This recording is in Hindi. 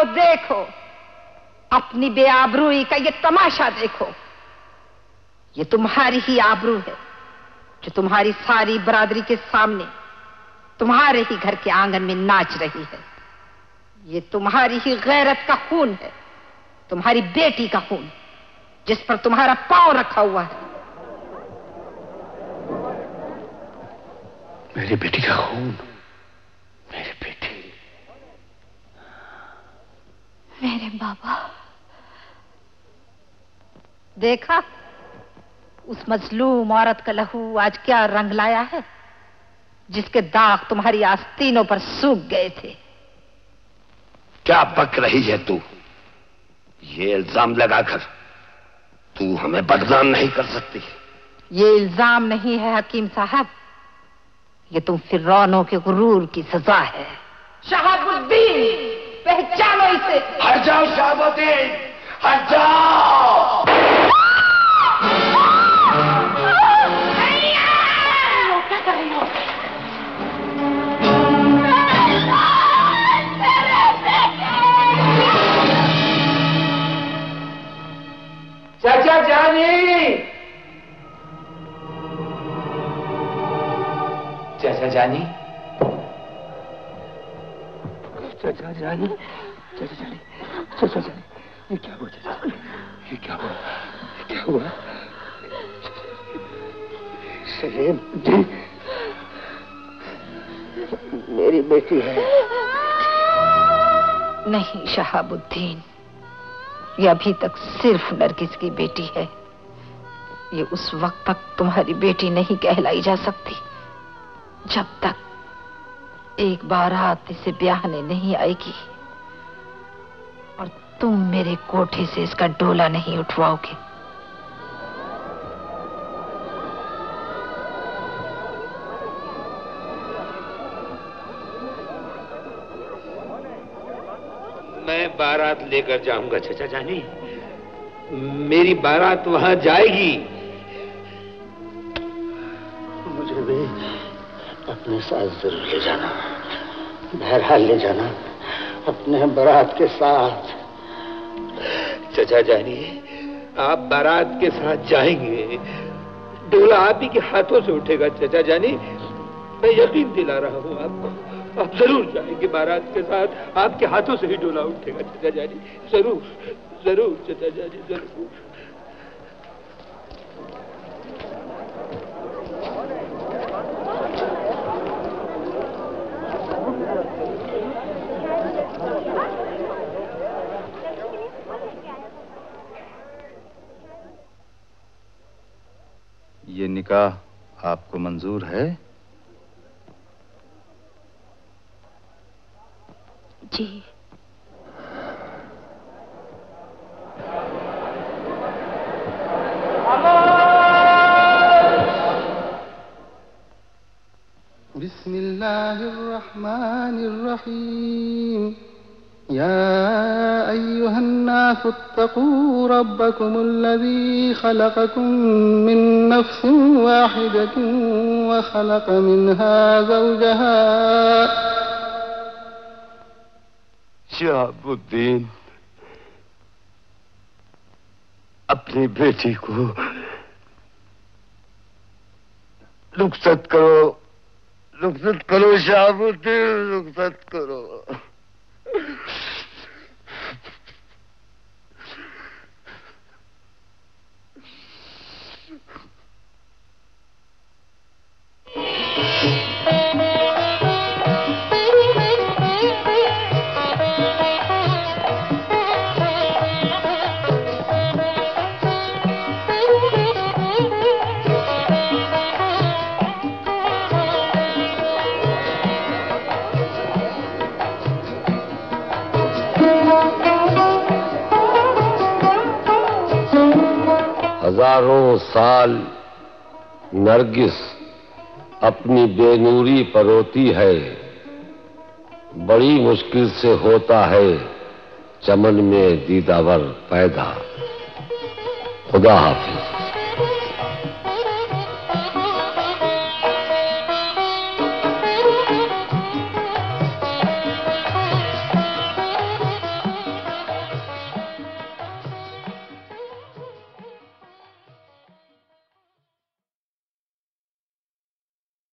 देखो, अपनी बेआबरूई का ये तमाशा देखो। ये तुम्हारी ही आबरू है जो तुम्हारी सारी बरादरी के सामने तुम्हारे ही घर के आंगन में नाच रही है। ये तुम्हारी ही गैरत का खून है, तुम्हारी बेटी का खून, जिस पर तुम्हारा पांव रखा हुआ है। मेरी बेटी का खून? मेरी बेटी? मेरे बाबा। देखा उस मजलूम औरत का लहू आज क्या रंग लाया है, जिसके दाग तुम्हारी आस्तीनों पर सूख गए थे। क्या बक रही है तू? ये इल्जाम लगाकर तू हमें बदनाम नहीं कर सकती। ये इल्जाम नहीं है हकीम साहब, ये तुम फिरौनों के गुरूर की सजा है। शहाबुद्दीन, पहचानो इसे। हट जाओ शहाबुद्दीन, हट जाओ। क्या कर रही हो? चाचा जानी, चाचा जानी, चाचा जानी, चाचा जानी, चाचा जानी, ये क्या हुआ चाचा? ये क्या हुआ? ये क्या हुआ? सलीम जी, मेरी बेटी है। नहीं शहाबुद्दीन, ये अभी तक सिर्फ नरगिस की बेटी है। ये उस वक्त तक तुम्हारी बेटी नहीं कहलाई जा सकती जब तक एक बारात इसे ब्याहने नहीं आएगी और तुम मेरे कोठे से इसका डोला नहीं उठवाओगे। मैं बारात लेकर जाऊंगा चाचा जानी, मेरी बारात वहां जाएगी। मुझे भी अपने साथ जरूर ले जाना, बहरहाल ले जाना अपने बारात के साथ। चाचा जानी, आप बारात के साथ जाएंगे, डोला आप ही के हाथों से उठेगा चाचा जानी, मैं यकीन दिला रहा हूं आपको। आप जरूर जाएंगे बारात के साथ, आपके हाथों से ही डोला उठेगा चाचा जानी, जरूर जरूर चाचा जानी, जरूर। ये निकाह आपको मंजूर है? जी। बिस्मिल्लाहिर्रहमानिर्रहीम। या अय्युहन्नास इत्तक़ू रब्बकुमुल्लज़ी खलक़कुम मिन नफ्सिन वाहिदतिन व खलक़ मिनहा ज़ौजहा। शहाबुद्दीन, अपनी बेटी को रुखसत करो, रुखसत करो शहाबुद्दीन, रुखसत करो। हजारों साल नरगिस अपनी बेनूरी पर रोती है, बड़ी मुश्किल से होता है चमन में दीदावर पैदा। खुदा हाफिज।